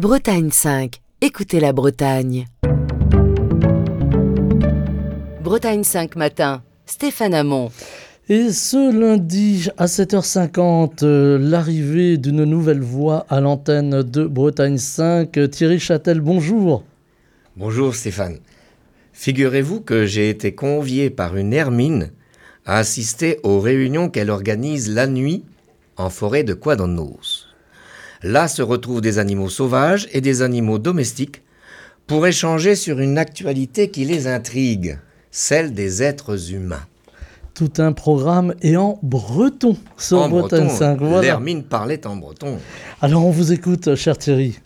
Bretagne 5. Écoutez la Bretagne. Bretagne 5 matin. Stéphane Hamon. Et ce lundi à 7h50, l'arrivée d'une nouvelle voix à l'antenne de Bretagne 5. Thierry Châtel, bonjour. Bonjour Stéphane. Figurez-vous que j'ai été convié par une hermine à assister aux réunions qu'elle organise la nuit en forêt de Coidonnos. Là se retrouvent des animaux sauvages et des animaux domestiques pour échanger sur une actualité qui les intrigue, celle des êtres humains. Tout un programme et en breton sur En Bretagne breton, 5. Voilà. l'hermine parlait en breton. Alors on vous écoute, cher Thierry.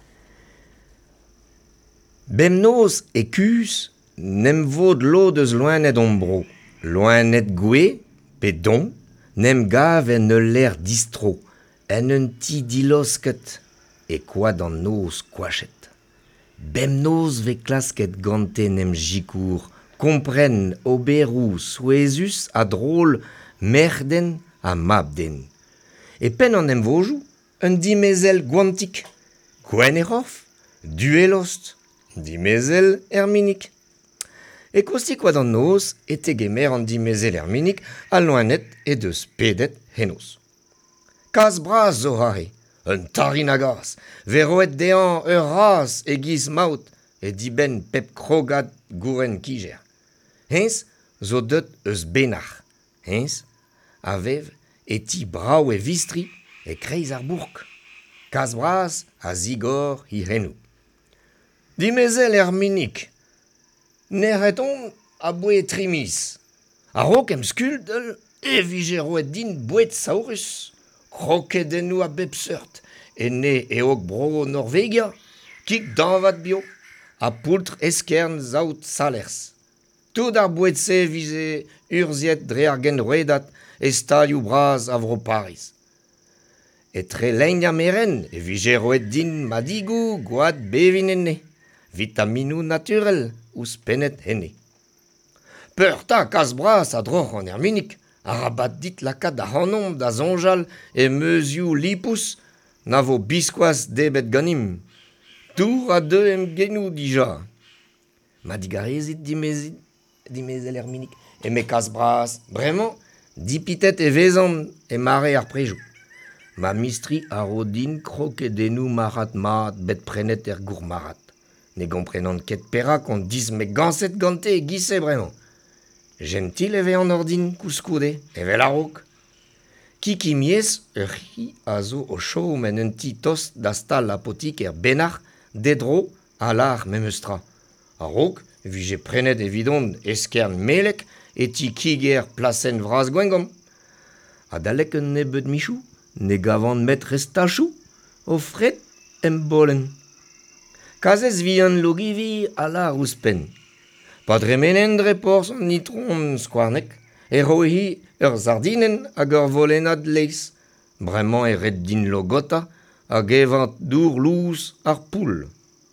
Bemnos et cus nem vod lo deus loenet ombro. Loenet gwe, pe don, nem gav en l'air distro, en un ti dilosket, et quoi dans nos quachet. Bemnos ve klasket gante nem jicour, comprenne oberou suesus a drôle merden a mabden. Et pen en nem vojou, un dimezel guantic, gwenerof, duelost, dimezel herminique. Et kosti quoi dans nos, ete gemer en dimezel herminique, a loinet et de spedet henos. Kas bras zohare, un tarinagas, veroet dean ras e giz maut, et diben pep krogad gouren kiger. Hens, zo deut eus benach. Hens, avev, eti brau e vistri, e kreiz ar bourk. Kas bras a zigor hi renou. Dimezel herminique, nereton a boe trimis. A rokem skuldel e vigeroet din boet saurus. Krokedenou a bepseurt, e ne e ok bro Norvegia, kik danvat bio, a poultre eskern zaout salers. Tout ar boet se vize urziet dre ar genrouedat e stalioù braz avro Paris. Et tre leigna meren e vigeroet din madigou goad bevin enne, vitaminou naturel ou spenet henne. Peurta kas bras a droch an herminik, a rabat dit lakad a hanom da zonjal e meuziou lipous na vo biskoaz debet ganim. Tour a deux em genou dija. Ma digarezit dimezel herminik e me kas bras, bremañ, dipitet e vezan e mare ar prejou. Ma mistri a rodin krokedenou marat mat bet prenet er gour marat. Ne gomprenan ket perak on diz me ganset gante e gise bremañ. Gentil eve an ordin kouskoude, eve la rok. Kiki mies ur hi a zo o chou men un ti tost da stal apotik er benar dedro a lar memeustra. A rok, vije prenet evidon eskern melek e ti kiger plasen vraz gwengom. A dalek un nebet michou, ne gavant met restachou, o fred em bolen. Kazez vi an logivi a lar ouspen. Padremenen dre por son nitron skwarnek, e rohi ur zardinen hag ur volenad leis, bremañ e red din logota hag evant dour lous ar poul.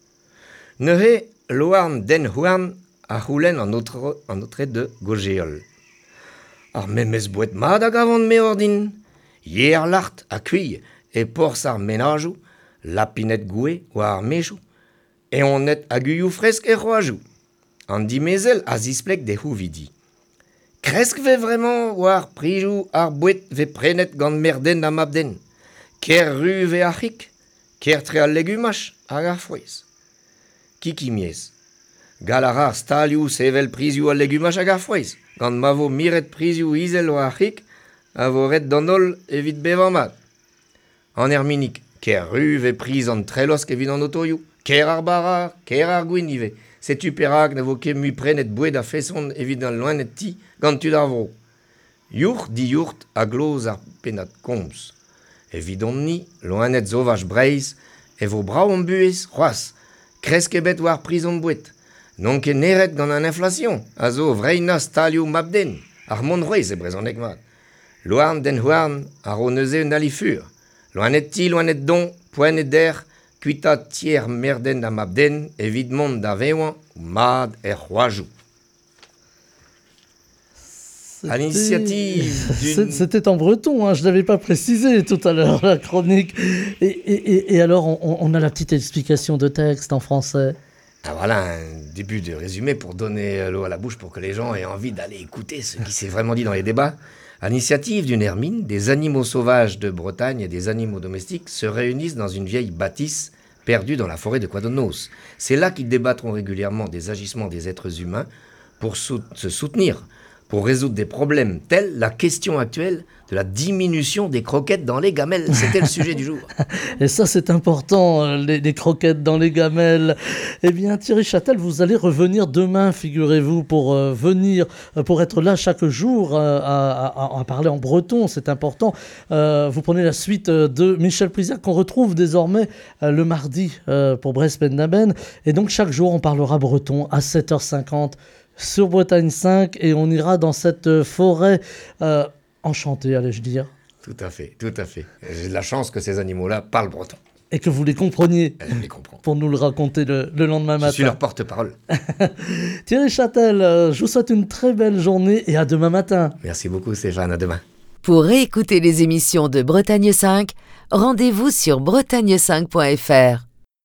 Neuhe loarn den houarn a c'houlenn an otre de gojeol. Ar memes bouet mad hag avant me ordin, yer lart a kuy e pors ar menajou, lapinet goue war ar mejou, e on net aguyou fresk e roajou. An dimezel a zisplek de c'houvidi. Kresk ve vremañ war prijou ar bouet ve prenet gant merden a mabden. Ker ru ve achik, ker tre al legumach hag ar frouez. Kiki mies. Gal a rar stalioù sevel prizioù al legumach hag ar frouez. Gant ma vo miret prizioù izel o achik, a vo ret danol evit bevan mat. An herminik, ker ru ve priz an trelosk evit an otoioù. Ker ar barar, ker ar gwinive. Setu perak ne vo ket mu prenet boued a feson evit an loenet ti gant tud ar vro. Yourt di yourt a gloz ar penat komz. Evidon ni, loenet zovaj breiz, e vo brao an buez, c'hoaz, kresk ebet war prison boued. Non ket neret gant an inflation, a zo vreina stalioù mabden, ar monrez e brezonek mat. Loarn den houarn a ro neuze un alifur. Loenet ti, loenet don, poenet der, kuita tier merden da mabden, evidemment da veoan, mad e c'hoajou. À l'initiative d'une... C'était en breton, hein, je ne l'avais pas précisé tout à l'heure, la chronique. Et alors, on a la petite explication de texte en français. Ah, voilà un début de résumé pour donner l'eau à la bouche pour que les gens aient envie d'aller écouter ce qui s'est vraiment dit dans les débats. À l'initiative d'une hermine, des animaux sauvages de Bretagne et des animaux domestiques se réunissent dans une vieille bâtisse perdue dans la forêt de Quadonos. C'est là qu'ils débattront régulièrement des agissements des êtres humains pour se soutenir, pour résoudre des problèmes tels la question actuelle de la diminution des croquettes dans les gamelles. C'était le sujet du jour. Et ça, c'est important, les croquettes dans les gamelles. Eh bien, Thierry Châtel, vous allez revenir demain, figurez-vous, pour pour être là chaque jour à parler en breton, c'est important. Vous prenez la suite de Michel Prisac, qu'on retrouve désormais le mardi pour Brest Pendaben. Et donc, chaque jour, on parlera breton à 7h50 sur Bretagne 5, et on ira dans cette forêt enchantée, allais-je dire. Tout à fait, tout à fait. J'ai de la chance que ces animaux-là parlent breton. Et que vous les compreniez. Je les comprends. Pour nous le raconter le lendemain matin. Je suis leur porte-parole. Thierry Châtel, je vous souhaite une très belle journée et à demain matin. Merci beaucoup Stéphane, à demain. Pour réécouter les émissions de Bretagne 5, rendez-vous sur bretagne5.fr.